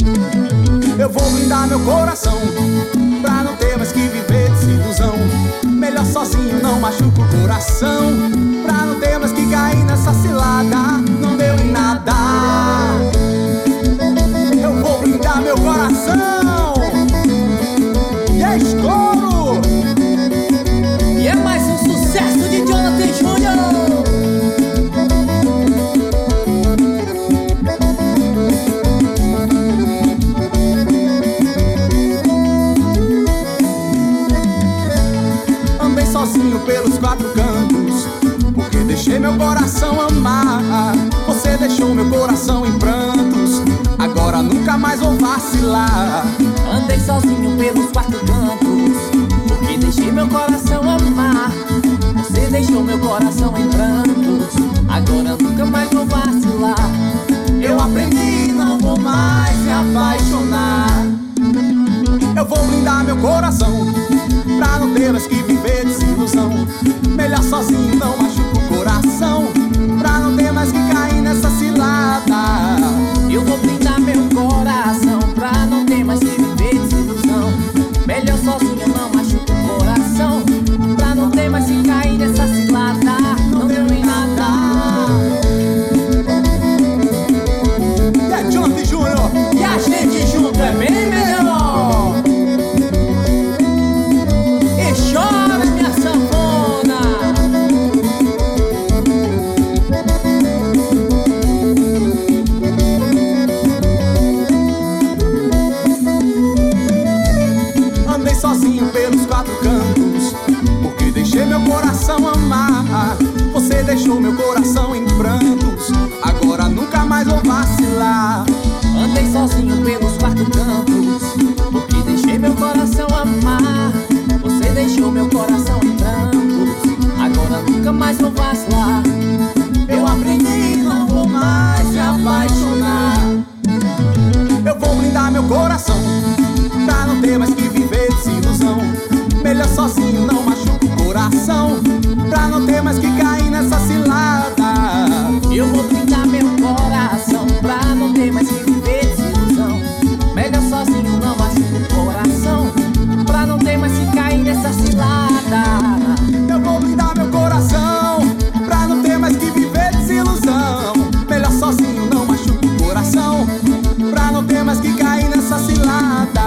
Eu vou blindar meu coração pra não ter mais que viver desilusão. Melhor sozinho, não machuca o coração, pra não ter mais que cair nessa cilada. Não deu em nada. Eu vou blindar meu coração. E é estouro. E é mais um sucesso de Jonathan Júnior. Andei sozinho pelos quatro cantos, porque deixei meu coração amar. Você deixou meu coração em prantos, agora nunca mais vou vacilar. Andei sozinho pelos quatro cantos, porque deixei meu coração amar. Você deixou meu coração em prantos, agora nunca mais vou vacilar. Eu aprendi, não vou mais me apaixonar. Eu vou blindar meu coração pra não ter mais que viver desilusão. Melhor sozinho, não machuca o coração, pra não ter mais que cair nessa cilada. Eu vou blindar meu coração pra não ter mais que viver desilusão. Melhor sozinho, não machuca o coração, pra não ter mais que cair nessa cilada. Não deu em nada. E é Jonathan Júnior, E a gente junto é bem melhor. E chora, minha sanfona. andei sozinho pelos quatro cantos, porque deixei meu coração amar. Você deixou meu coração em prantos, agora nunca mais vou vacilar. Andei sozinho pelos quatro cantos, porque deixei meu coração amar. Você deixou meu coração em prantos, agora nunca mais vou vacilar. Eu aprendi, não vou mais me apaixonar. Eu vou blindar meu coração pra não ter mais que viver desilusão. Melhor sozinho, não machuca o coração, pra não ter mais que cair nessa cilada. Eu vou blindar meu coração pra não ter mais que viver desilusão. Melhor sozinho, não machuca o coração, pra não ter mais que cair nessa cilada. Eu vou blindar meu coração pra não ter mais que viver desilusão. Melhor sozinho, não machuca o coração, pra não ter mais que cair nessa cilada.